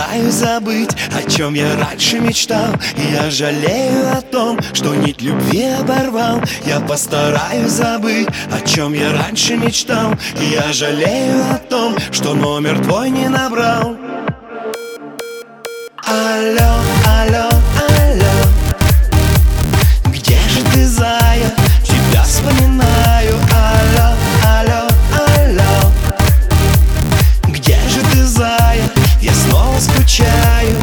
постараюсь забыть, о чем я раньше мечтал. И я жалею о том, что нить любви оборвал. Я постараюсь забыть, о чем я раньше мечтал. И я жалею о том, что номер твой не набрал. Алло, алло, алло, где же ты, зая? Тебя вспоминаю. Алло, алло, алло, где же ты, зая? Я снова скучаю.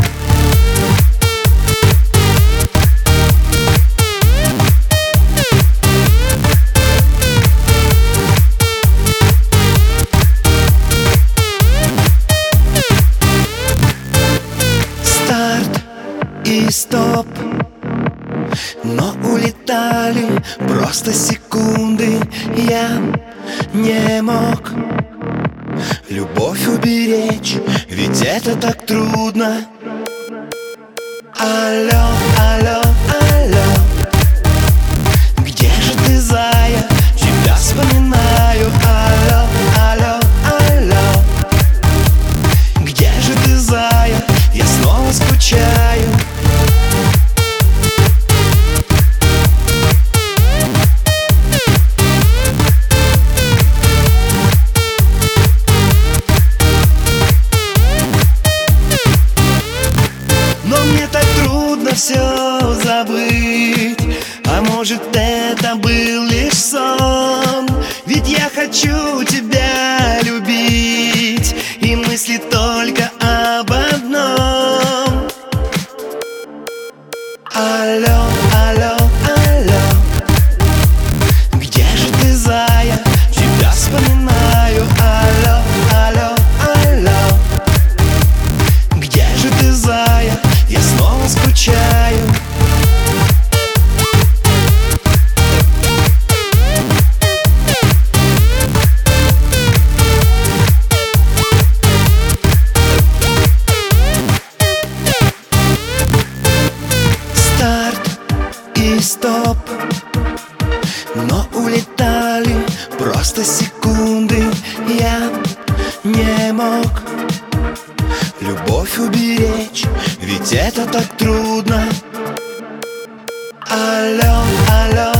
Старт и стоп, но улетали просто секунды. Я не мог любовь уберечь, ведь это так трудно. Алло, алло, алло, где же ты, зая? Тебя вспоминаю. Алло, алло, алло, где же ты, зая? Я снова скучаю. Но мне так трудно все забыть. А может, это был лишь сон? Ведь я хочу тебя любить, и мысли только об одном. Алло, алло, алло, где же ты, зая? Тебя вспоминаю. Алло, алло, алло, где же ты, зая? Я снова скучаю. Старт и стоп, но улетали просто секунды. Я не мог любовь уберечь, ведь это так трудно. Алло, алло,